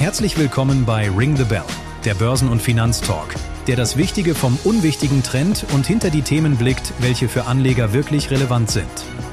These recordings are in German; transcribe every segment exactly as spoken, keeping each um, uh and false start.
Herzlich willkommen bei Ring the Bell, der Börsen- und Finanztalk, der das Wichtige vom Unwichtigen trennt und hinter die Themen blickt, welche für Anleger wirklich relevant sind.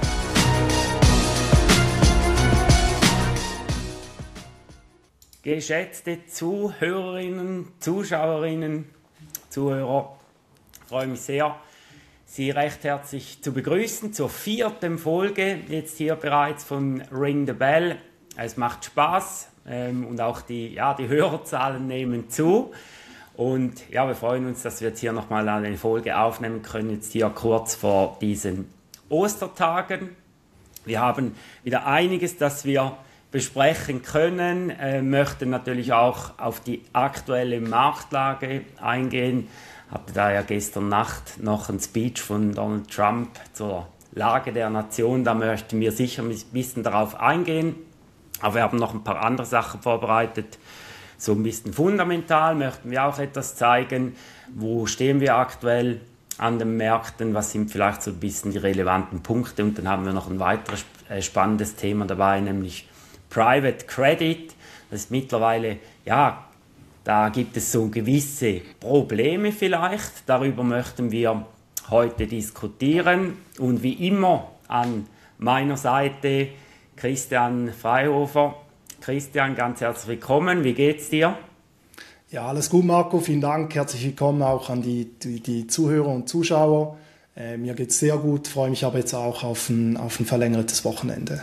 Geschätzte Zuhörerinnen, Zuschauerinnen, Zuhörer, ich freue mich sehr, Sie recht herzlich zu begrüßen zur vierten Folge, jetzt hier bereits von Ring the Bell. Es macht Spaß ähm, und auch die, ja, die Hörerzahlen nehmen zu. Und ja, wir freuen uns, dass wir jetzt hier nochmal eine Folge aufnehmen können, jetzt hier kurz vor diesen Ostertagen. Wir haben wieder einiges, das wir besprechen können, äh, möchten natürlich auch auf die aktuelle Marktlage eingehen. Hatte da ja gestern Nacht noch ein Speech von Donald Trump zur Lage der Nation, da möchten wir sicher ein bisschen darauf eingehen. Aber wir haben noch ein paar andere Sachen vorbereitet. So ein bisschen fundamental möchten wir auch etwas zeigen. Wo stehen wir aktuell an den Märkten? Was sind vielleicht so ein bisschen die relevanten Punkte? Und dann haben wir noch ein weiteres spannendes Thema dabei, nämlich Private Credit. Das ist mittlerweile, ja, da gibt es so gewisse Probleme vielleicht. Darüber möchten wir heute diskutieren. Und wie immer an meiner Seite Christian Freihofer. Christian, ganz herzlich willkommen. Wie geht's dir? Ja, alles gut, Marco. Vielen Dank. Herzlich willkommen auch an die, die, die Zuhörer und Zuschauer. Äh, mir geht's sehr gut. Freue mich aber jetzt auch auf ein, auf ein verlängertes Wochenende.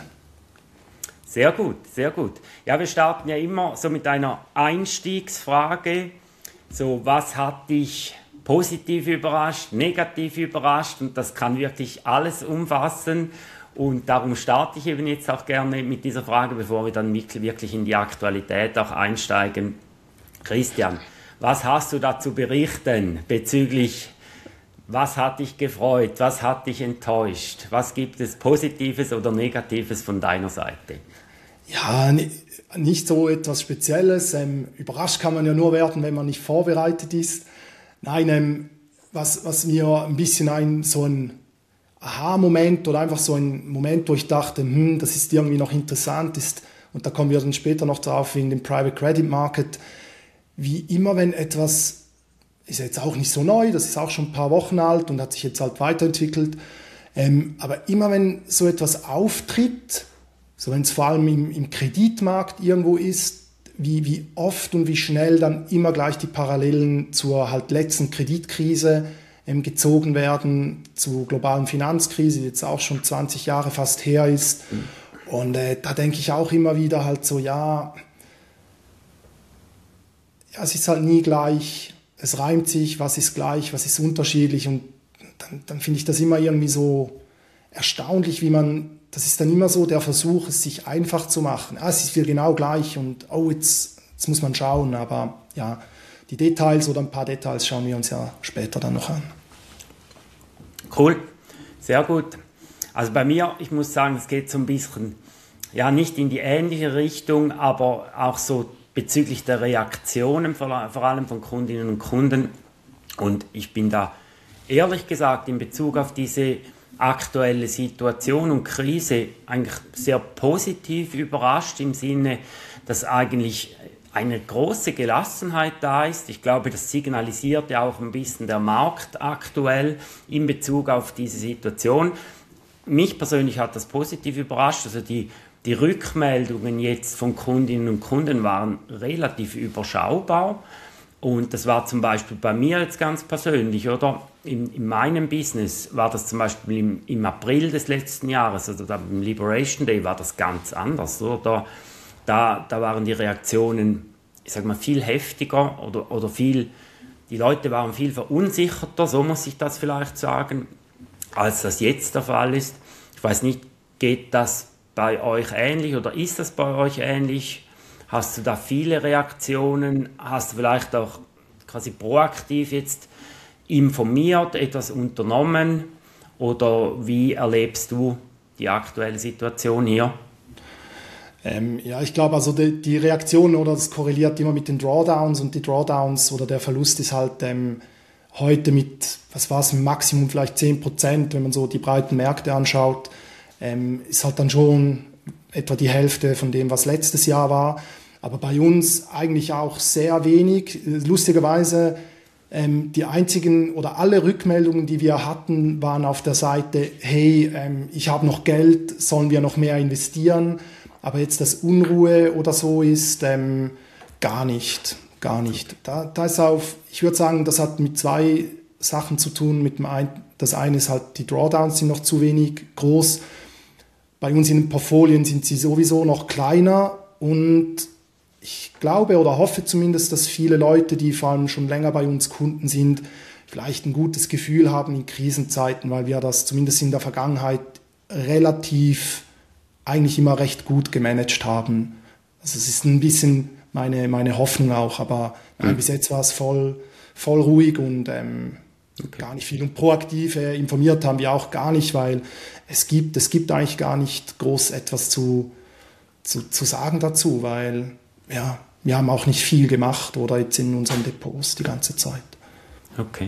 Sehr gut, sehr gut. Ja, wir starten ja immer so mit einer Einstiegsfrage. So, was hat dich positiv überrascht, negativ überrascht? Und das kann wirklich alles umfassen. Und darum starte ich eben jetzt auch gerne mit dieser Frage, bevor wir dann wirklich in die Aktualität auch einsteigen. Christian, was hast du da zu berichten bezüglich, was hat dich gefreut, was hat dich enttäuscht? Was gibt es Positives oder Negatives von deiner Seite? Ja, nicht so etwas Spezielles. Ähm, überrascht kann man ja nur werden, wenn man nicht vorbereitet ist. Nein, ähm, was, was mir ein bisschen ein, so ein Aha-Moment oder einfach so ein Moment, wo ich dachte, hm, das ist irgendwie noch interessant ist, und da kommen wir dann später noch drauf wegen dem Private Credit Market, wie immer, wenn etwas, ist jetzt auch nicht so neu, das ist auch schon ein paar Wochen alt und hat sich jetzt halt weiterentwickelt, ähm, aber immer wenn so etwas auftritt, so wenn es vor allem im, im Kreditmarkt irgendwo ist, wie, wie oft und wie schnell dann immer gleich die Parallelen zur halt letzten Kreditkrise ähm, gezogen werden, zur globalen Finanzkrise, die jetzt auch schon zwanzig Jahre fast her ist. Mhm. Und äh, da denke ich auch immer wieder halt so, ja, ja, es ist halt nie gleich, es reimt sich, was ist gleich, was ist unterschiedlich, und dann, dann finde ich das immer irgendwie so erstaunlich, wie man, das ist dann immer so der Versuch, es sich einfach zu machen. Ah, es ist wieder genau gleich und oh, jetzt, jetzt muss man schauen, aber ja, die Details oder ein paar Details schauen wir uns ja später dann noch an. Cool, sehr gut. Also bei mir, ich muss sagen, es geht so ein bisschen, ja, nicht in die ähnliche Richtung, aber auch so bezüglich der Reaktionen, vor allem von Kundinnen und Kunden. Und ich bin da ehrlich gesagt in Bezug auf diese aktuelle Situation und Krise eigentlich sehr positiv überrascht, im Sinne, dass eigentlich eine große Gelassenheit da ist. Ich glaube, das signalisiert ja auch ein bisschen der Markt aktuell in Bezug auf diese Situation. Mich persönlich hat das positiv überrascht. Also die, die Rückmeldungen jetzt von Kundinnen und Kunden waren relativ überschaubar. Und das war zum Beispiel bei mir jetzt ganz persönlich, oder? In, in meinem Business war das zum Beispiel im, im April des letzten Jahres, also am Liberation Day, war das ganz anders, oder? Da, da waren die Reaktionen, ich sag mal, viel heftiger oder, oder viel, die Leute waren viel verunsicherter, so muss ich das vielleicht sagen, als das jetzt der Fall ist. Ich weiß nicht, geht das bei euch ähnlich oder ist das bei euch ähnlich? Hast du da viele Reaktionen? Hast du vielleicht auch quasi proaktiv jetzt informiert, etwas unternommen? Oder wie erlebst du die aktuelle Situation hier? Ähm, ja, ich glaube, also die, die Reaktion, oder das korreliert immer mit den Drawdowns, und die Drawdowns oder der Verlust ist halt ähm, heute mit, was war es, Maximum vielleicht zehn Prozent, wenn man so die breiten Märkte anschaut, ähm, ist halt dann schon etwa die Hälfte von dem, was letztes Jahr war. aber bei uns eigentlich auch sehr wenig. Lustigerweise, ähm, die einzigen oder alle Rückmeldungen, die wir hatten, waren auf der Seite, hey, ähm, ich habe noch Geld, sollen wir noch mehr investieren? Aber jetzt, dass Unruhe oder so ist, ähm, gar nicht, gar nicht. Da, da ist auf, ich würde sagen, das hat mit zwei Sachen zu tun. Mit dem ein, das eine ist halt, die Drawdowns sind noch zu wenig groß. Bei uns in den Portfolien sind sie sowieso noch kleiner und ich glaube oder hoffe zumindest, dass viele Leute, die vor allem schon länger bei uns Kunden sind, vielleicht ein gutes Gefühl haben in Krisenzeiten, weil wir das zumindest in der Vergangenheit relativ eigentlich immer recht gut gemanagt haben. Also es ist ein bisschen meine, meine Hoffnung auch, aber nein, mhm. bis jetzt war es voll, voll ruhig und ähm, okay. gar nicht viel. Und proaktiv äh, informiert haben wir auch gar nicht, weil es gibt, es gibt eigentlich gar nicht groß etwas zu, zu, zu sagen dazu, weil ja, wir haben auch nicht viel gemacht oder jetzt in unseren Depots die ganze Zeit. Okay.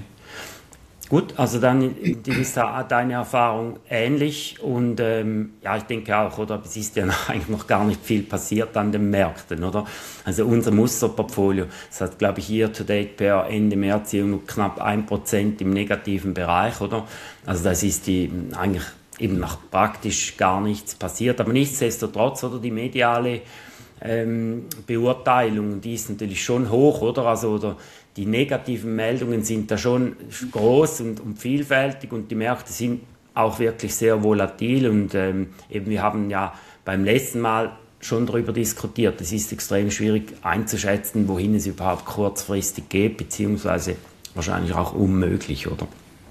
Gut, also dann ist deine Erfahrung ähnlich und ähm, ja, ich denke auch, oder es ist ja noch, eigentlich noch gar nicht viel passiert an den Märkten, oder? Also unser Musterportfolio, das hat, glaube ich, year to date per Ende März nur knapp ein Prozent im negativen Bereich, oder? Also das ist die eigentlich eben noch praktisch gar nichts passiert, aber nichtsdestotrotz, oder, die mediale ähm, Beurteilung, die ist natürlich schon hoch, oder? Also, oder die negativen Meldungen sind da schon groß und, und vielfältig und die Märkte sind auch wirklich sehr volatil und ähm, eben wir haben ja beim letzten Mal schon darüber diskutiert, es ist extrem schwierig einzuschätzen, wohin es überhaupt kurzfristig geht, beziehungsweise wahrscheinlich auch unmöglich, oder?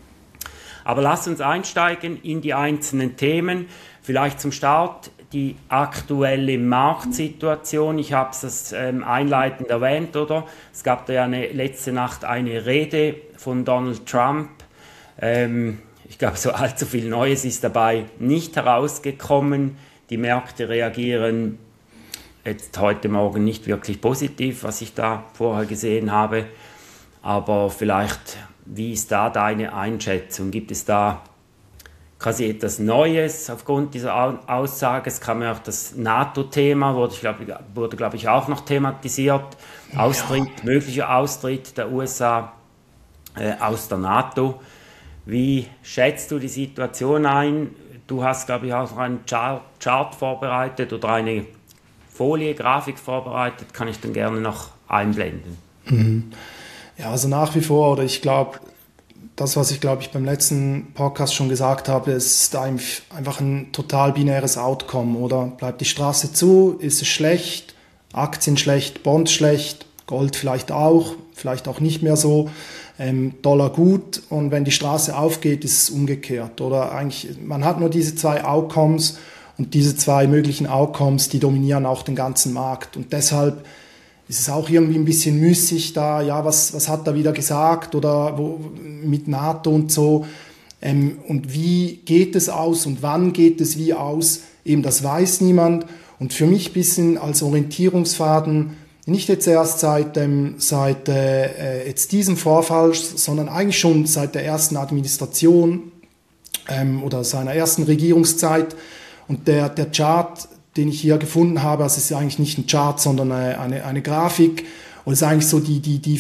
Aber lasst uns einsteigen in die einzelnen Themen, vielleicht zum Start die aktuelle Marktsituation. Ich habe es ähm, einleitend erwähnt, oder? Es gab da ja eine, letzte Nacht eine Rede von Donald Trump. Ähm, ich glaube, so allzu viel Neues ist dabei nicht herausgekommen. Die Märkte reagieren jetzt heute Morgen nicht wirklich positiv, was ich da vorher gesehen habe. Aber vielleicht, wie ist da deine Einschätzung? Gibt es da quasi etwas Neues aufgrund dieser Aussage? Es kam ja auch das NATO-Thema, wurde, ich glaub, wurde glaube ich, auch noch thematisiert. Austritt, ja. möglicher Austritt der U S A äh, aus der NATO. Wie schätzt du die Situation ein? Du hast, glaube ich, auch noch einen Chart, Chart vorbereitet oder eine Folie, Grafik vorbereitet. Kann ich dann gerne noch einblenden. Mhm. Ja, also nach wie vor, oder ich glaube, das, was ich, glaube ich, beim letzten Podcast schon gesagt habe, ist einfach ein total binäres Outcome, oder? Bleibt die Straße zu, ist es schlecht, Aktien schlecht, Bonds schlecht, Gold vielleicht auch, vielleicht auch nicht mehr so, ähm, Dollar gut, und wenn die Straße aufgeht, ist es umgekehrt, oder? Eigentlich, man hat nur diese zwei Outcomes und diese zwei möglichen Outcomes, die dominieren auch den ganzen Markt, und deshalb ist es auch irgendwie ein bisschen müßig da, ja, was, was hat er wieder gesagt oder wo, mit NATO und so, ähm, und wie geht es aus und wann geht es wie aus, eben das weiß niemand, und für mich ein bisschen als Orientierungsfaden, nicht jetzt erst seit, ähm, seit äh, jetzt diesem Vorfall, sondern eigentlich schon seit der ersten Administration ähm, oder seiner ersten Regierungszeit, und der, der Chart, den ich hier gefunden habe, also es ist eigentlich nicht ein Chart, sondern eine, eine, eine Grafik, und es ist eigentlich so die, die, die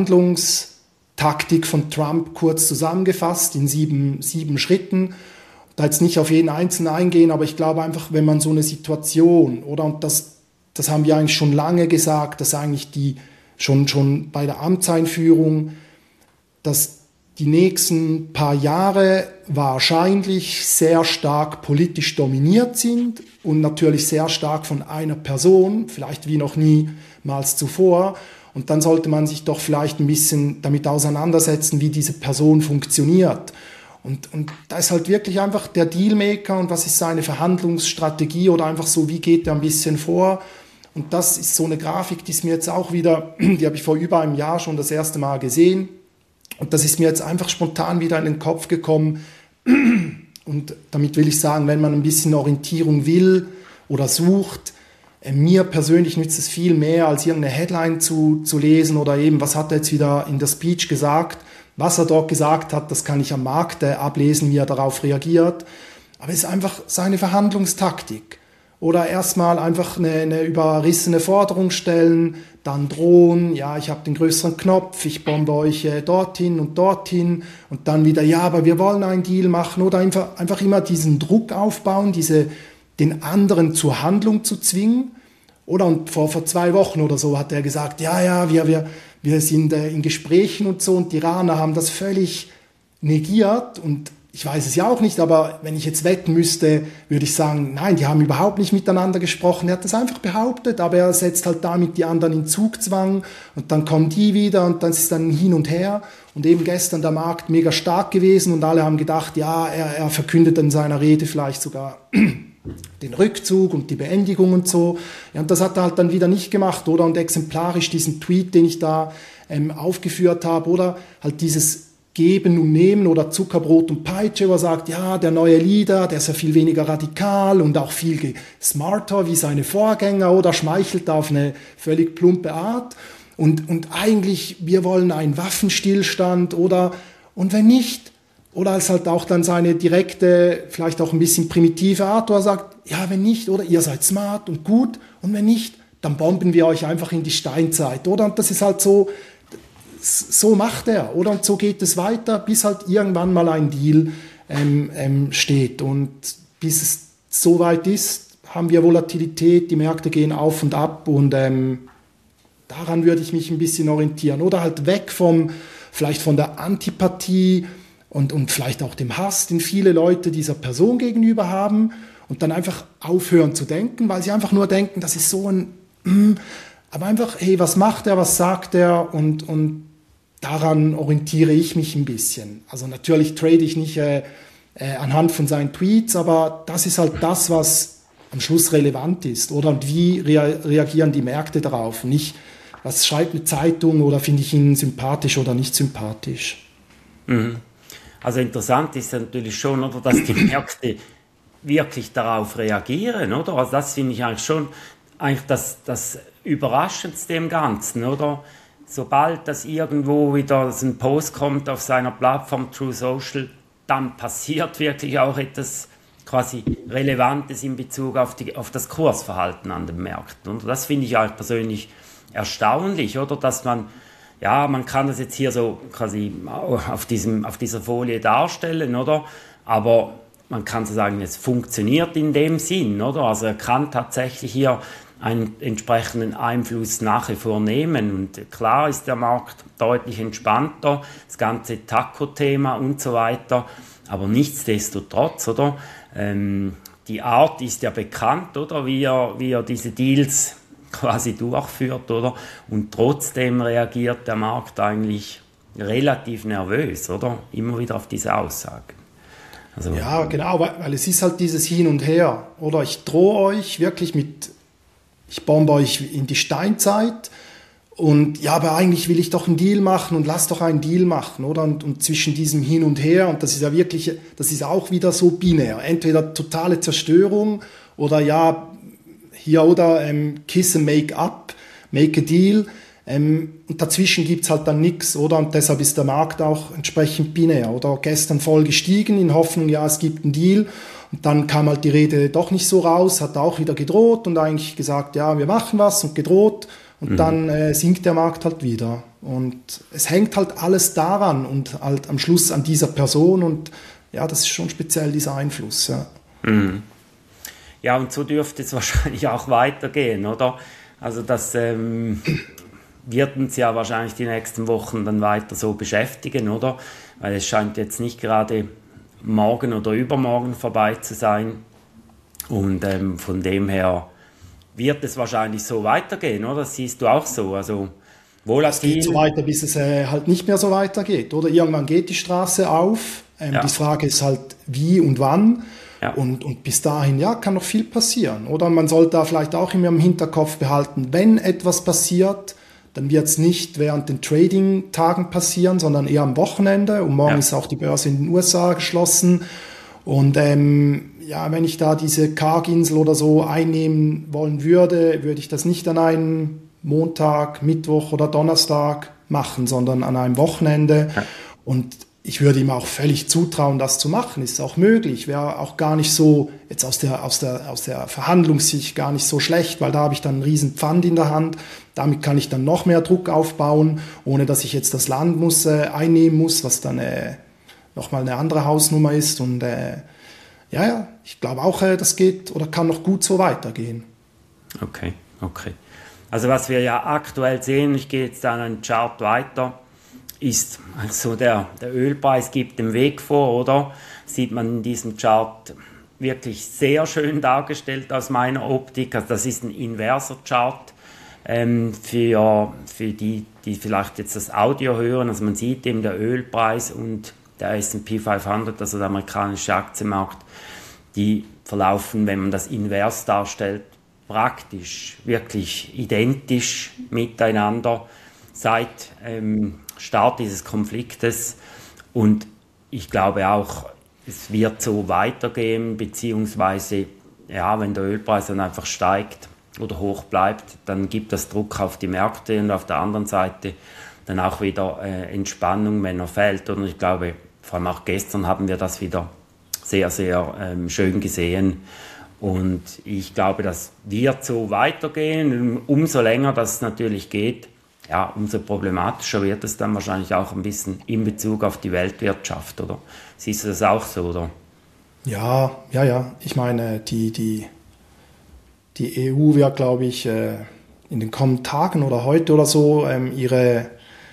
Verhandlungstaktik von Trump kurz zusammengefasst in sieben, sieben Schritten. Da jetzt nicht auf jeden Einzelnen eingehen, aber ich glaube einfach, wenn man so eine Situation, oder, und das, das haben wir eigentlich schon lange gesagt, dass eigentlich die, schon, schon bei der Amtseinführung, dass die nächsten paar Jahre wahrscheinlich sehr stark politisch dominiert sind und natürlich sehr stark von einer Person, vielleicht wie noch niemals zuvor. Und dann sollte man sich doch vielleicht ein bisschen damit auseinandersetzen, wie diese Person funktioniert. Und, und da ist halt wirklich einfach der Dealmaker und was ist seine Verhandlungsstrategie oder einfach so, wie geht er ein bisschen vor. Und das ist so eine Grafik, die ist mir jetzt auch wieder, die habe ich vor über einem Jahr schon das erste Mal gesehen. Und das ist mir jetzt einfach spontan wieder in den Kopf gekommen. Und damit will ich sagen, wenn man ein bisschen Orientierung will oder sucht, äh, mir persönlich nützt es viel mehr, als irgendeine Headline zu, zu lesen oder eben, was hat er jetzt wieder in der Speech gesagt. Was er dort gesagt hat, das kann ich am Markt äh, ablesen, wie er darauf reagiert. Aber es ist einfach seine Verhandlungstaktik. oder erstmal einfach eine, eine überrissene Forderung stellen, dann drohen, ja, ich habe den größeren Knopf, ich bombe euch äh, dorthin und dorthin und dann wieder, ja, aber wir wollen einen Deal machen oder einfach, einfach immer diesen Druck aufbauen, diese, den anderen zur Handlung zu zwingen. Oder und vor, vor zwei Wochen oder so hat er gesagt, ja, ja, wir, wir, wir sind äh, in Gesprächen und so und die Iraner haben das völlig negiert und ich weiß es ja auch nicht, aber wenn ich jetzt wetten müsste, würde ich sagen, nein, die haben überhaupt nicht miteinander gesprochen. Er hat das einfach behauptet, aber er setzt halt damit die anderen in Zugzwang und dann kommen die wieder und dann ist es dann hin und her. Und eben gestern der Markt mega stark gewesen und alle haben gedacht, ja, er, er verkündet in seiner Rede vielleicht sogar den Rückzug und die Beendigung und so. Ja, und das hat er halt dann wieder nicht gemacht, oder? Und exemplarisch diesen Tweet, den ich da ähm, aufgeführt habe, oder halt dieses Geben und Nehmen oder Zuckerbrot und Peitsche, wo er sagt, ja, der neue Leader, der ist ja viel weniger radikal und auch viel smarter wie seine Vorgänger, oder schmeichelt da auf eine völlig plumpe Art. Und, und eigentlich, wir wollen einen Waffenstillstand, oder, und wenn nicht, oder als halt auch dann seine direkte, vielleicht auch ein bisschen primitive Art, wo er sagt, ja, wenn nicht, oder ihr seid smart und gut, und wenn nicht, dann bomben wir euch einfach in die Steinzeit, oder? Und das ist halt so, so macht er, oder? Und so geht es weiter, bis halt irgendwann mal ein Deal ähm, ähm, steht. Und bis es so weit ist, haben wir Volatilität, die Märkte gehen auf und ab, und ähm, daran würde ich mich ein bisschen orientieren. Oder halt weg vom, vielleicht von der Antipathie, Und, und vielleicht auch dem Hass, den viele Leute dieser Person gegenüber haben, und dann einfach aufhören zu denken, weil sie einfach nur denken, das ist so ein, mm, aber einfach, hey, was macht er, was sagt er, und, und daran orientiere ich mich ein bisschen. Also natürlich trade ich nicht äh, äh, anhand von seinen Tweets, aber das ist halt das, was am Schluss relevant ist, oder? Und wie rea- reagieren die Märkte darauf? Nicht, was schreibt eine Zeitung, oder finde ich ihn sympathisch oder nicht sympathisch? Mhm. Also interessant ist natürlich schon, oder, dass die Märkte wirklich darauf reagieren, oder? Also das finde ich eigentlich schon eigentlich das, das Überraschendste im Ganzen, oder? Sobald das irgendwo wieder ein Post kommt auf seiner Plattform True Social, dann passiert wirklich auch etwas quasi Relevantes in Bezug auf, die, auf das Kursverhalten an den Märkten. Und das finde ich eigentlich persönlich erstaunlich, oder? Dass man Ja, man kann das jetzt hier so quasi auf, diesem, auf dieser Folie darstellen, oder? Aber man kann so sagen, es funktioniert in dem Sinn, oder? Also er kann tatsächlich hier einen entsprechenden Einfluss nach wie vor nehmen. Und klar ist der Markt deutlich entspannter, das ganze Taco-Thema und so weiter. Aber nichtsdestotrotz, oder? Ähm, die Art ist ja bekannt, oder? Wie er, wie er diese Deals quasi durchführt, oder? Und trotzdem reagiert der Markt eigentlich relativ nervös, oder? Immer wieder auf diese Aussagen. Also, ja, genau, weil, weil es ist halt dieses Hin und Her, oder? Ich drohe euch wirklich mit, ich bombe euch in die Steinzeit, und ja, aber eigentlich will ich doch einen Deal machen, und lass doch einen Deal machen, oder? Und, und zwischen diesem Hin und Her, und das ist ja wirklich, das ist auch wieder so binär, entweder totale Zerstörung oder ja, hier, oder ähm, Kiss and Make Up, Make a Deal. Ähm, und dazwischen gibt es halt dann nichts, oder? Und deshalb ist der Markt auch entsprechend binär, oder? Gestern voll gestiegen in Hoffnung, ja, es gibt einen Deal. Und dann kam halt die Rede doch nicht so raus, hat auch wieder gedroht und eigentlich gesagt, ja, wir machen was, und gedroht. Und mhm. dann äh, sinkt der Markt halt wieder. Und es hängt halt alles daran und halt am Schluss an dieser Person. Und ja, das ist schon speziell, dieser Einfluss, ja. Mhm. Ja, und so dürfte es wahrscheinlich auch weitergehen, oder? Also das ähm, wird uns ja wahrscheinlich die nächsten Wochen dann weiter so beschäftigen, oder? Weil es scheint jetzt nicht gerade morgen oder übermorgen vorbei zu sein. Und ähm, von dem her wird es wahrscheinlich so weitergehen, oder? Das siehst du auch so. Also volatil. Es geht so weiter, bis es äh, halt nicht mehr so weitergeht, oder? Irgendwann geht die Straße auf. Ähm, ja. Die Frage ist halt, wie und wann. Ja. Und, und bis dahin, ja, kann noch viel passieren. Oder man sollte da vielleicht auch immer im Hinterkopf behalten, wenn etwas passiert, dann wird es nicht während den Trading-Tagen passieren, sondern eher am Wochenende. Und morgen ja. ist auch die Börse in den U S A geschlossen. Und ähm, ja, wenn ich da diese Karginsel oder so einnehmen wollen würde, würde ich das nicht an einem Montag, Mittwoch oder Donnerstag machen, sondern an einem Wochenende. Ja. Und ich würde ihm auch völlig zutrauen, das zu machen. Ist auch möglich. Wäre auch gar nicht so, jetzt aus der, aus der, aus der Verhandlungssicht gar nicht so schlecht, weil da habe ich dann einen riesen Pfand in der Hand. Damit kann ich dann noch mehr Druck aufbauen, ohne dass ich jetzt das Land muss, äh, einnehmen muss, was dann äh, nochmal eine andere Hausnummer ist. Und äh, ja, ja, ich glaube auch, äh, das geht oder kann noch gut so weitergehen. Okay, okay. Also was wir ja aktuell sehen, ich gehe jetzt an einen Chart weiter, ist also der, der Ölpreis gibt den Weg vor, oder? Sieht man in diesem Chart wirklich sehr schön dargestellt aus meiner Optik. Also das ist ein inverser Chart ähm, für, für die, die vielleicht jetzt das Audio hören. Also man sieht eben der Ölpreis und der S and P fünfhundert, also der amerikanische Aktienmarkt, die verlaufen, wenn man das invers darstellt, praktisch wirklich identisch miteinander seit ähm, Start dieses Konfliktes, und ich glaube auch, es wird so weitergehen, beziehungsweise ja, wenn der Ölpreis dann einfach steigt oder hoch bleibt, dann gibt das Druck auf die Märkte und auf der anderen Seite dann auch wieder äh, Entspannung, wenn er fällt. Und ich glaube, vor allem auch gestern haben wir das wieder sehr, sehr ähm, schön gesehen. Und ich glaube, das wird so weitergehen. Umso länger das natürlich geht, ja, umso problematischer wird es dann wahrscheinlich auch ein bisschen in Bezug auf die Weltwirtschaft, oder? Siehst du das auch so, oder? Ja, ja, ja. Ich meine, die, die, die E U wird, glaube ich, in den kommenden Tagen oder heute oder so ihre,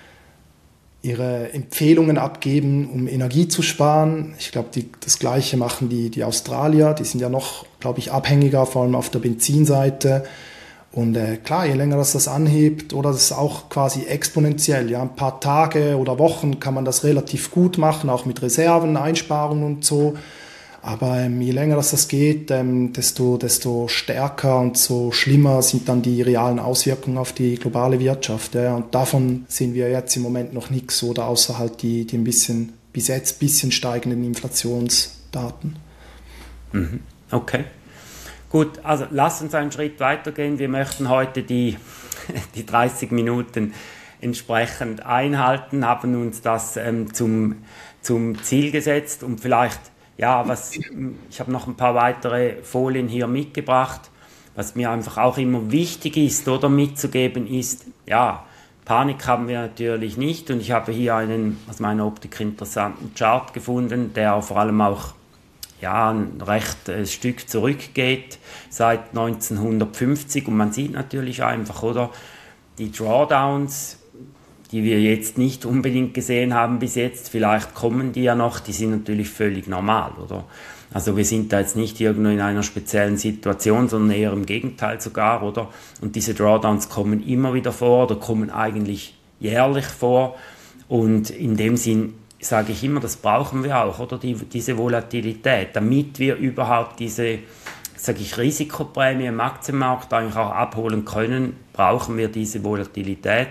ihre Empfehlungen abgeben, um Energie zu sparen. Ich glaube, die, das Gleiche machen die, die Australier. Die sind ja noch, glaube ich, abhängiger, vor allem auf der Benzinseite. Und äh, klar, je länger das das anhebt, oder das ist auch quasi exponentiell, ja, ein paar Tage oder Wochen kann man das relativ gut machen, auch mit Reserven, Einsparungen und so. Aber ähm, je länger das das geht, ähm, desto, desto stärker und so schlimmer sind dann die realen Auswirkungen auf die globale Wirtschaft. Ja. Und davon sehen wir jetzt im Moment noch nichts, oder außer halt die, die ein bisschen, bis jetzt ein bisschen steigenden Inflationsdaten. Mhm. Okay. Gut, also lass uns einen Schritt weitergehen. Wir möchten heute die, die dreißig Minuten entsprechend einhalten, haben uns das ähm, zum, zum Ziel gesetzt, und vielleicht, ja, was, ich habe noch ein paar weitere Folien hier mitgebracht, was mir einfach auch immer wichtig ist, oder mitzugeben ist, ja, Panik haben wir natürlich nicht, und ich habe hier einen aus meiner Optik interessanten Chart gefunden, der vor allem auch ja, ein recht äh, Stück zurückgeht, seit neunzehnhundertfünfzig, und man sieht natürlich einfach, oder, die Drawdowns, die wir jetzt nicht unbedingt gesehen haben bis jetzt, vielleicht kommen die ja noch, die sind natürlich völlig normal, oder? Also wir sind da jetzt nicht irgendwo in einer speziellen Situation, sondern eher im Gegenteil sogar, oder? Und diese Drawdowns kommen immer wieder vor, oder kommen eigentlich jährlich vor, und in dem Sinn sage ich immer, das brauchen wir auch, oder, die, diese Volatilität, damit wir überhaupt diese, sage ich, Risikoprämie im Aktienmarkt eigentlich auch abholen können, brauchen wir diese Volatilität.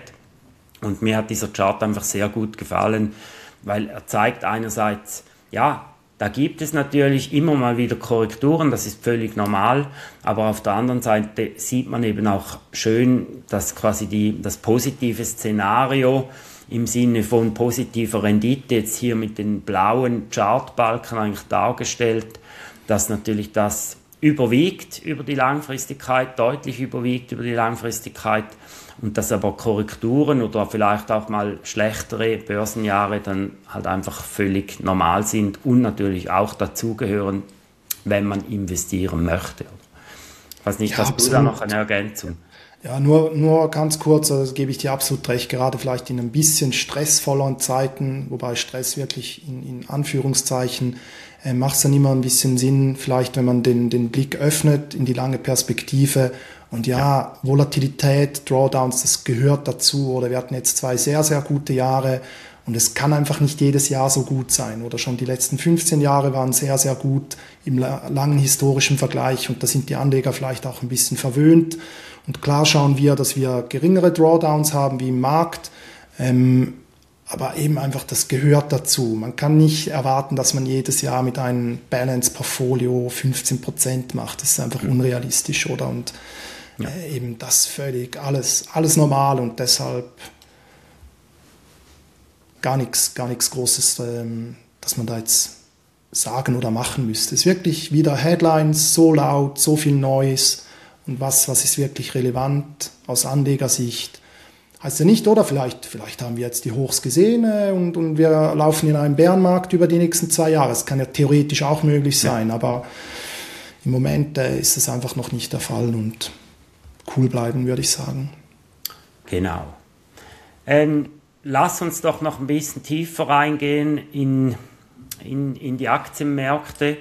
Und mir hat dieser Chart einfach sehr gut gefallen, weil er zeigt einerseits, ja, da gibt es natürlich immer mal wieder Korrekturen, das ist völlig normal, aber auf der anderen Seite sieht man eben auch schön, dass quasi die, das positive Szenario im Sinne von positiver Rendite, jetzt hier mit den blauen Chartbalken eigentlich dargestellt, dass natürlich das überwiegt über die Langfristigkeit, deutlich überwiegt über die Langfristigkeit, und dass aber Korrekturen oder vielleicht auch mal schlechtere Börsenjahre dann halt einfach völlig normal sind und natürlich auch dazugehören, wenn man investieren möchte. Ich weiß nicht, ja, hast du da noch eine Ergänzung? Ja, nur, nur ganz kurz, also gebe ich dir absolut recht, gerade vielleicht in ein bisschen stressvolleren Zeiten, wobei Stress wirklich in, in Anführungszeichen, äh, macht es dann immer ein bisschen Sinn, vielleicht wenn man den, den Blick öffnet in die lange Perspektive. Und ja, ja, Volatilität, Drawdowns, das gehört dazu, oder wir hatten jetzt zwei sehr, sehr gute Jahre, und es kann einfach nicht jedes Jahr so gut sein, oder schon die letzten fünfzehn Jahre waren sehr, sehr gut im langen historischen Vergleich, und da sind die Anleger vielleicht auch ein bisschen verwöhnt. Und klar schauen wir, dass wir geringere Drawdowns haben wie im Markt, ähm, aber eben einfach, das gehört dazu. Man kann nicht erwarten, dass man jedes Jahr mit einem Balance-Portfolio fünfzehn Prozent macht. Das ist einfach unrealistisch, oder? Und ja. äh, eben das völlig, alles, alles normal, und deshalb gar nichts, gar nichts Großes, ähm, dass man da jetzt sagen oder machen müsste. Es ist wirklich wieder Headlines, so laut, so viel Neues und was, was ist wirklich relevant aus Anlegersicht. Heißt ja nicht, oder vielleicht, vielleicht haben wir jetzt die Hochs gesehen äh, und, und wir laufen in einem Bärenmarkt über die nächsten zwei Jahre. Das kann ja theoretisch auch möglich sein, ja. Aber im Moment äh, ist das einfach noch nicht der Fall und cool bleiben, würde ich sagen. Genau. Ähm, lass uns doch noch ein bisschen tiefer reingehen in, in, in die Aktienmärkte.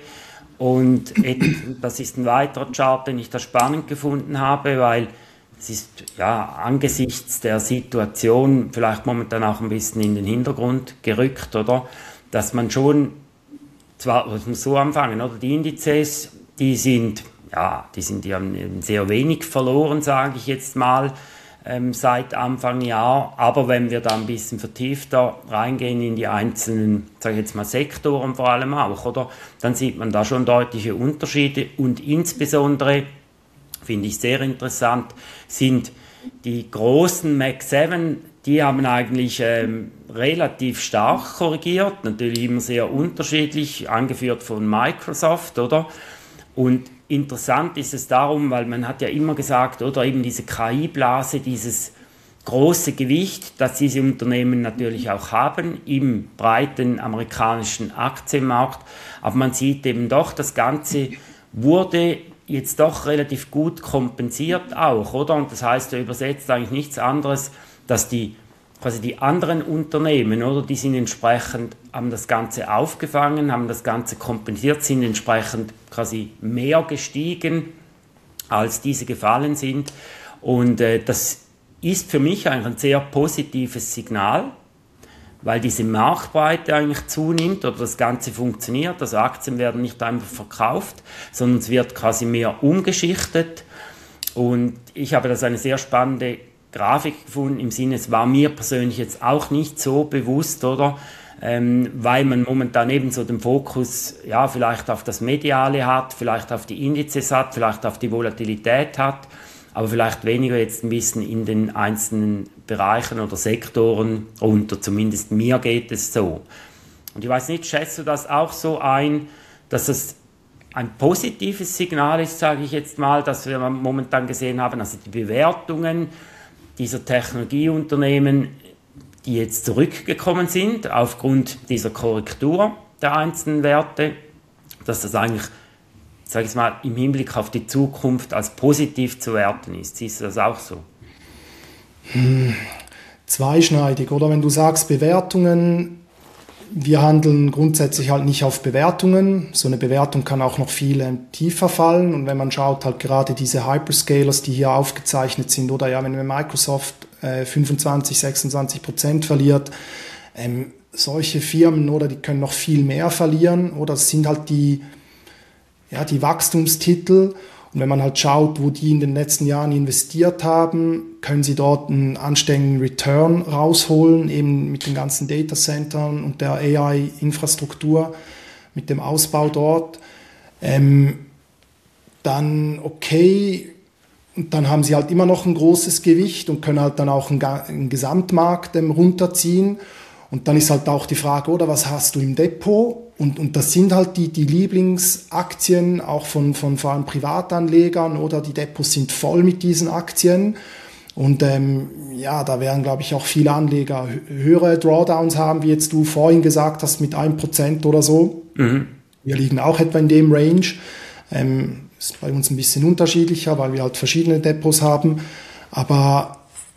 Und das ist ein weiterer Chart, den ich da spannend gefunden habe, weil es ist ja angesichts der Situation vielleicht momentan auch ein bisschen in den Hintergrund gerückt, oder? Dass man schon, zwar, ich muss so anfangen, oder? Die Indizes, die sind, ja, die sind, die haben sehr wenig verloren, sage ich jetzt mal, ähm, seit Anfang Jahr. Aber wenn wir da ein bisschen vertiefter reingehen in die einzelnen, sage ich jetzt mal, Sektoren vor allem auch, oder? Dann sieht man da schon deutliche Unterschiede und insbesondere finde ich sehr interessant, sind die großen Mac sieben, die haben eigentlich ähm, relativ stark korrigiert, natürlich immer sehr unterschiedlich, angeführt von Microsoft, oder? Und interessant ist es darum, weil man hat ja immer gesagt, oder eben diese K I-Blase, dieses große Gewicht, das diese Unternehmen natürlich auch haben im breiten amerikanischen Aktienmarkt, aber man sieht eben doch, das Ganze wurde jetzt doch relativ gut kompensiert auch, oder? Und das heißt, er übersetzt eigentlich nichts anderes, dass die quasi die anderen Unternehmen, oder, die sind entsprechend, haben das Ganze aufgefangen, haben das Ganze kompensiert, sind entsprechend quasi mehr gestiegen, als diese gefallen sind. Und äh, das ist für mich eigentlich ein sehr positives Signal, weil diese Marktbreite eigentlich zunimmt oder das Ganze funktioniert. Also Aktien werden nicht einfach verkauft, sondern es wird quasi mehr umgeschichtet. Und ich habe das eine sehr spannende Grafik gefunden, im Sinne, es war mir persönlich jetzt auch nicht so bewusst, oder? Ähm, weil man momentan eben so den Fokus, ja, vielleicht auf das Mediale hat, vielleicht auf die Indizes hat, vielleicht auf die Volatilität hat, aber vielleicht weniger jetzt ein bisschen in den einzelnen Bereichen oder Sektoren runter. Zumindest mir geht es so. Und ich weiß nicht, schätzt du das auch so ein, dass es ein positives Signal ist, sage ich jetzt mal, dass wir momentan gesehen haben, also die Bewertungen dieser Technologieunternehmen, die jetzt zurückgekommen sind aufgrund dieser Korrektur der einzelnen Werte, dass das eigentlich, sage ich mal, im Hinblick auf die Zukunft als positiv zu werten ist. Siehst du das auch so? Hm, zweischneidig, oder? Wenn du sagst Bewertungen, wir handeln grundsätzlich halt nicht auf Bewertungen. So eine Bewertung kann auch noch viel äh, tiefer fallen. Und wenn man schaut, halt gerade diese Hyperscalers, die hier aufgezeichnet sind, oder ja, wenn Microsoft äh, fünfundzwanzig, sechsundzwanzig Prozent verliert, ähm, solche Firmen, oder, die können noch viel mehr verlieren, oder es sind halt die, ja, die Wachstumstitel. Und wenn man halt schaut, wo die in den letzten Jahren investiert haben, können sie dort einen anständigen Return rausholen, eben mit den ganzen Datacentern und der A I-Infrastruktur, mit dem Ausbau dort. Ähm, dann okay, und dann haben sie halt immer noch ein großes Gewicht und können halt dann auch einen, einen Gesamtmarkt ähm, runterziehen. Und dann ist halt auch die Frage, oder, was hast du im Depot? Und, und das sind halt die, die Lieblingsaktien, auch von, von vor allem Privatanlegern, oder die Depots sind voll mit diesen Aktien. Und ähm, ja, da werden, glaube ich, auch viele Anleger höhere Drawdowns haben, wie jetzt du vorhin gesagt hast, mit ein Prozent oder so. Mhm. Wir liegen auch etwa in dem Range. Ähm, ist bei uns ein bisschen unterschiedlicher, weil wir halt verschiedene Depots haben. Aber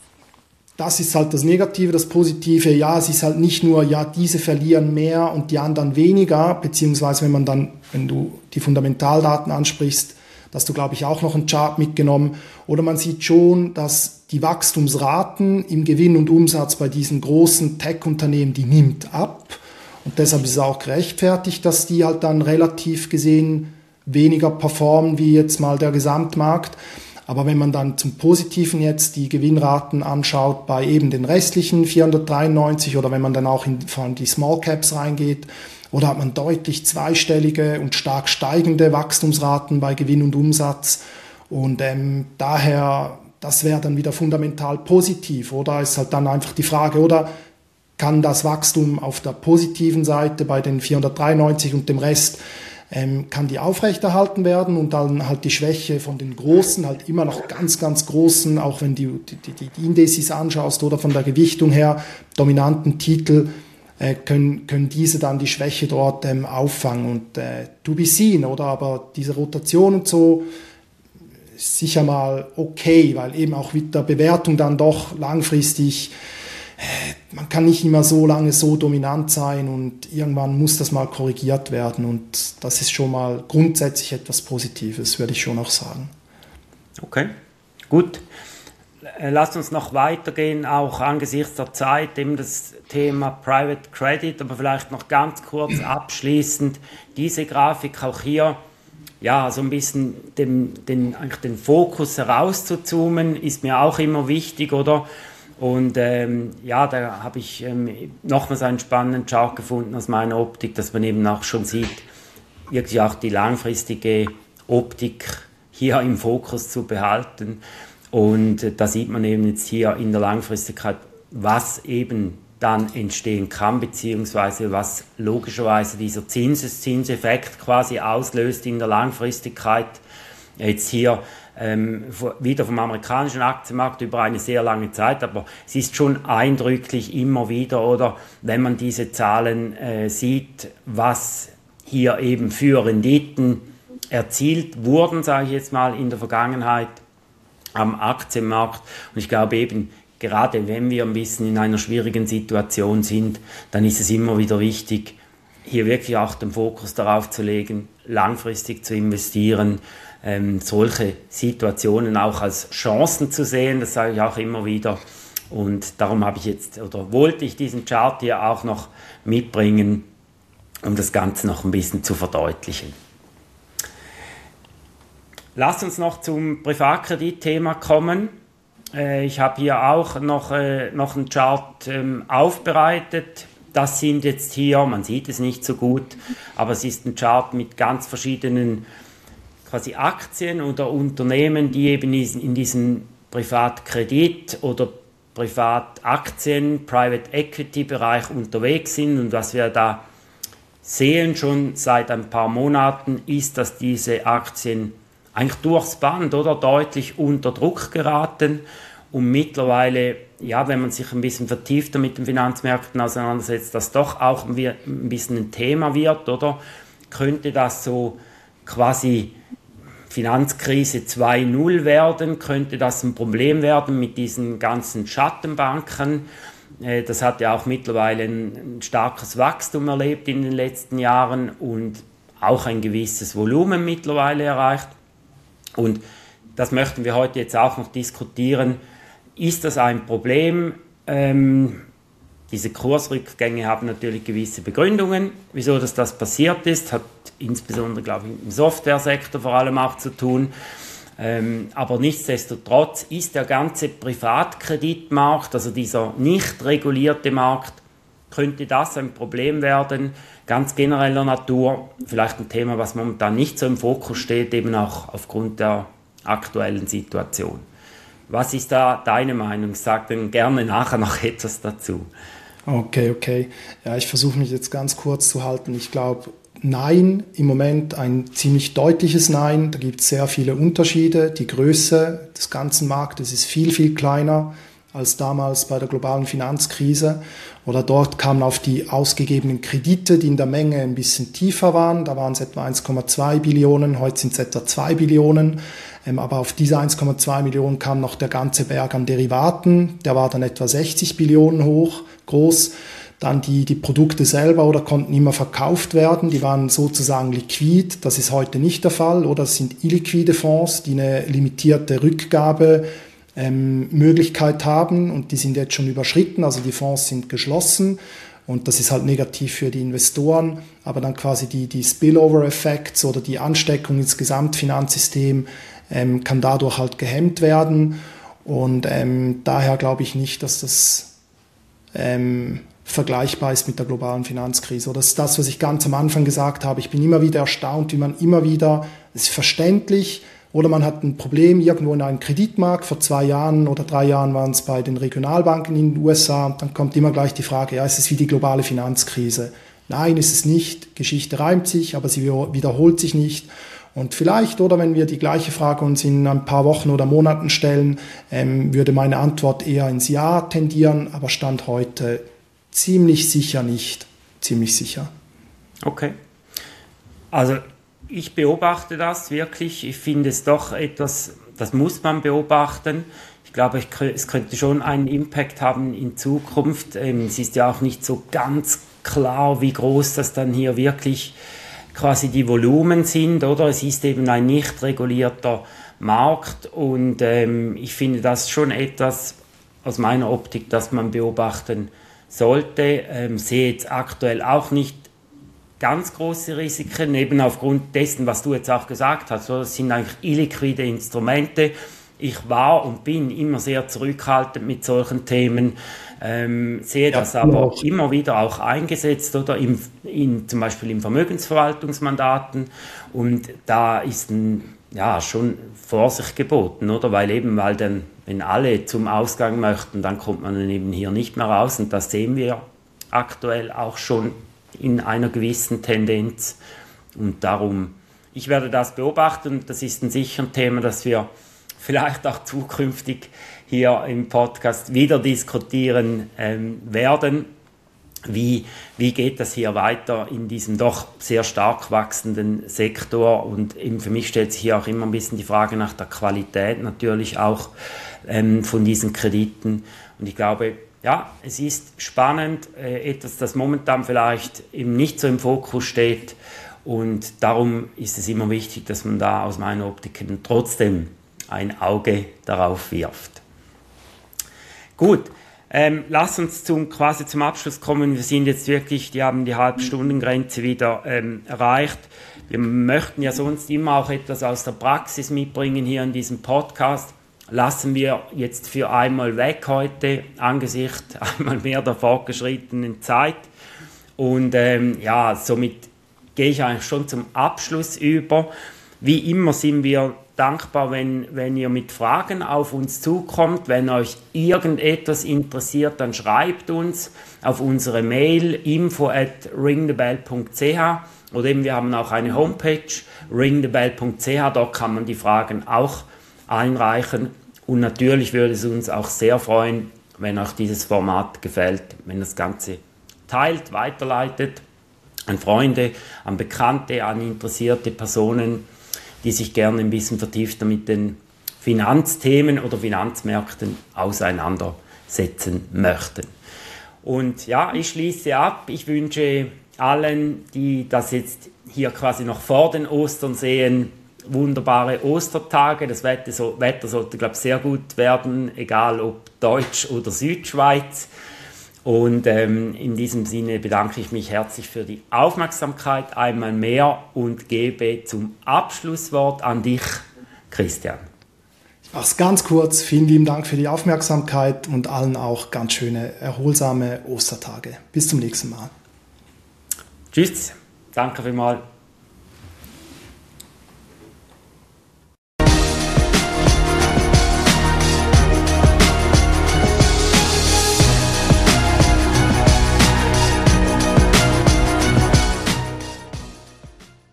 das ist halt das Negative. Das Positive, ja, es ist halt nicht nur, ja, diese verlieren mehr und die anderen weniger, beziehungsweise wenn man dann, wenn du die Fundamentaldaten ansprichst, dass du, glaube ich, auch noch einen Chart mitgenommen. Oder man sieht schon, dass die Wachstumsraten im Gewinn und Umsatz bei diesen großen Tech-Unternehmen, die nimmt ab. Und deshalb ist es auch gerechtfertigt, dass die halt dann relativ gesehen weniger performen wie jetzt mal der Gesamtmarkt. Aber wenn man dann zum Positiven jetzt die Gewinnraten anschaut bei eben den restlichen vierhundertdreiundneunzig, oder wenn man dann auch in vor allem die Small Caps reingeht, oder hat man deutlich zweistellige und stark steigende Wachstumsraten bei Gewinn und Umsatz. Und ähm, daher, das wäre dann wieder fundamental positiv, oder? Ist halt dann einfach die Frage, oder kann das Wachstum auf der positiven Seite bei den vierhundertdreiundneunzig und dem Rest ähm, kann die aufrechterhalten werden und dann halt die Schwäche von den Großen, halt immer noch ganz, ganz Großen, auch wenn du die, die, die Indizes anschaust oder von der Gewichtung her, dominanten Titel, äh, können, können diese dann die Schwäche dort ähm, auffangen und äh, to be seen, oder? Aber diese Rotation und so ist sicher mal okay, weil eben auch mit der Bewertung dann doch langfristig, man kann nicht immer so lange so dominant sein und irgendwann muss das mal korrigiert werden und das ist schon mal grundsätzlich etwas Positives, würde ich schon auch sagen. Okay, gut. Lasst uns noch weitergehen, auch angesichts der Zeit, eben das Thema Private Credit, aber vielleicht noch ganz kurz abschließend diese Grafik auch hier, ja, so ein bisschen den, den, eigentlich den Fokus herauszuzoomen, ist mir auch immer wichtig, oder? Und ähm, ja, da habe ich ähm, nochmals einen spannenden Chart gefunden aus meiner Optik, dass man eben auch schon sieht, wirklich auch die langfristige Optik hier im Fokus zu behalten. Und äh, da sieht man eben jetzt hier in der Langfristigkeit, was eben dann entstehen kann, beziehungsweise was logischerweise dieser Zinseszinseffekt quasi auslöst in der Langfristigkeit. Jetzt hier ähm, wieder vom amerikanischen Aktienmarkt über eine sehr lange Zeit, aber es ist schon eindrücklich immer wieder, oder wenn man diese Zahlen äh, sieht, was hier eben für Renditen erzielt wurden, sage ich jetzt mal, in der Vergangenheit am Aktienmarkt. Und ich glaube eben, gerade wenn wir ein bisschen in einer schwierigen Situation sind, dann ist es immer wieder wichtig, hier wirklich auch den Fokus darauf zu legen, langfristig zu investieren, ähm, solche Situationen auch als Chancen zu sehen, das sage ich auch immer wieder. Und darum habe ich jetzt, oder wollte ich diesen Chart hier auch noch mitbringen, um das Ganze noch ein bisschen zu verdeutlichen. Lasst uns noch zum Privatkreditthema kommen. Äh, ich habe hier auch noch, äh, noch einen Chart ähm, aufbereitet. Das sind jetzt hier, man sieht es nicht so gut, aber es ist ein Chart mit ganz verschiedenen quasi Aktien oder Unternehmen, die eben in diesem Privatkredit oder Privataktien, Private Equity Bereich unterwegs sind. Und was wir da sehen schon seit ein paar Monaten ist, dass diese Aktien eigentlich durchs Band oder deutlich unter Druck geraten und mittlerweile, ja, wenn man sich ein bisschen vertiefter mit den Finanzmärkten auseinandersetzt, das doch auch ein bisschen ein Thema wird, oder? Könnte das so quasi Finanzkrise zwei Punkt null werden? Könnte das ein Problem werden mit diesen ganzen Schattenbanken? Das hat ja auch mittlerweile ein, ein starkes Wachstum erlebt in den letzten Jahren und auch ein gewisses Volumen mittlerweile erreicht. Und das möchten wir heute jetzt auch noch diskutieren. Ist das ein Problem? Ähm, diese Kursrückgänge haben natürlich gewisse Begründungen, wieso das, das passiert ist. Hat insbesondere, glaube ich, im Softwaresektor vor allem auch zu tun. Ähm, aber nichtsdestotrotz ist der ganze Privatkreditmarkt, also dieser nicht regulierte Markt, könnte das ein Problem werden, ganz genereller Natur. Vielleicht ein Thema, was momentan nicht so im Fokus steht, eben auch aufgrund der aktuellen Situation. Was ist da deine Meinung? Sag dann gerne nachher noch etwas dazu. Okay, okay. Ja, ich versuche mich jetzt ganz kurz zu halten. Ich glaube, Nein, im Moment ein ziemlich deutliches Nein. Da gibt es sehr viele Unterschiede. Die Größe des ganzen Marktes ist viel, viel kleiner als damals bei der globalen Finanzkrise. Oder dort kamen auf die ausgegebenen Kredite, die in der Menge ein bisschen tiefer waren. Da waren es etwa eins Komma zwei Billionen, heute sind es etwa zwei Billionen. Ähm, aber auf diese eins Komma zwei Millionen kam noch der ganze Berg an Derivaten. Der war dann etwa sechzig Billionen hoch, groß. Dann die, die Produkte selber oder konnten immer verkauft werden. Die waren sozusagen liquid. Das ist heute nicht der Fall. Oder es sind illiquide Fonds, die eine limitierte Rückgabe Ähm, Möglichkeit haben und die sind jetzt schon überschritten, also die Fonds sind geschlossen und das ist halt negativ für die Investoren, aber dann quasi die, die Spillover-Effekte oder die Ansteckung ins Gesamtfinanzsystem ähm, kann dadurch halt gehemmt werden und ähm, daher glaube ich nicht, dass das ähm, vergleichbar ist mit der globalen Finanzkrise. Oder das ist das, was ich ganz am Anfang gesagt habe. Ich bin immer wieder erstaunt, wie man immer wieder, es ist verständlich, Oder man hat ein Problem irgendwo in einem Kreditmarkt. Vor zwei Jahren oder drei Jahren waren es bei den Regionalbanken in den U S A. Dann kommt immer gleich die Frage, ja, ist es wie die globale Finanzkrise? Nein, ist es nicht. Geschichte reimt sich, aber sie wiederholt sich nicht. Und vielleicht, oder wenn wir die gleiche Frage uns in ein paar Wochen oder Monaten stellen, ähm, würde meine Antwort eher ins Ja tendieren, aber Stand heute ziemlich sicher nicht. Ziemlich sicher. Okay. Also ich beobachte das wirklich. Ich finde es doch etwas, das muss man beobachten. Ich glaube, ich, es könnte schon einen Impact haben in Zukunft. Ähm, es ist ja auch nicht so ganz klar, wie groß das dann hier wirklich quasi die Volumen sind, oder? Es ist eben ein nicht regulierter Markt und ähm, ich finde das schon etwas aus meiner Optik, das man beobachten sollte. Ähm, sehe jetzt aktuell auch nicht ganz große Risiken, eben aufgrund dessen, was du jetzt auch gesagt hast. Oder? Das sind eigentlich illiquide Instrumente. Ich war und bin immer sehr zurückhaltend mit solchen Themen, ähm, sehe ja, das aber auch immer wieder auch eingesetzt, oder im, in, zum Beispiel in Vermögensverwaltungsmandaten, und da ist ein, ja, schon Vorsicht geboten, oder? Weil eben, weil dann, wenn alle zum Ausgang möchten, dann kommt man dann eben hier nicht mehr raus, und das sehen wir aktuell auch schon in einer gewissen Tendenz, und darum, ich werde das beobachten, und das ist ein sicher ein Thema, das wir vielleicht auch zukünftig hier im Podcast wieder diskutieren ähm, werden. Wie, wie geht das hier weiter in diesem doch sehr stark wachsenden Sektor? Und eben für mich stellt sich hier auch immer ein bisschen die Frage nach der Qualität natürlich auch ähm, von diesen Krediten. Und ich glaube, ja, es ist spannend, äh, etwas, das momentan vielleicht eben nicht so im Fokus steht. Und darum ist es immer wichtig, dass man da aus meiner Optik trotzdem ein Auge darauf wirft. Gut, ähm, lass uns zum, quasi zum Abschluss kommen. Wir sind jetzt wirklich, die haben die Halbstundengrenze wieder ähm, erreicht. Wir möchten ja sonst immer auch etwas aus der Praxis mitbringen hier in diesem Podcast. Lassen wir jetzt für einmal weg heute, angesichts einmal mehr der fortgeschrittenen Zeit. Und ähm, ja, somit gehe ich eigentlich schon zum Abschluss über. Wie immer sind wir dankbar, wenn, wenn ihr mit Fragen auf uns zukommt. Wenn euch irgendetwas interessiert, dann schreibt uns auf unsere Mail info at ringthebell punkt c h, oder eben wir haben auch eine Homepage ringthebell punkt c h, dort kann man die Fragen auch einreichen, und natürlich würde es uns auch sehr freuen, wenn euch dieses Format gefällt, wenn das Ganze teilt, weiterleitet an Freunde, an Bekannte, an interessierte Personen, die sich gerne ein bisschen vertiefter mit den Finanzthemen oder Finanzmärkten auseinandersetzen möchten. Und ja, ich schließe ab. Ich wünsche allen, die das jetzt hier quasi noch vor den Ostern sehen, wunderbare Ostertage. Das Wetter, so, Wetter sollte, glaube ich, sehr gut werden, egal ob Deutsch oder Südschweiz. Und ähm, in diesem Sinne bedanke ich mich herzlich für die Aufmerksamkeit einmal mehr und gebe zum Abschlusswort an dich, Christian. Ich mache es ganz kurz. Vielen lieben Dank für die Aufmerksamkeit und allen auch ganz schöne, erholsame Ostertage. Bis zum nächsten Mal. Tschüss. Danke vielmals.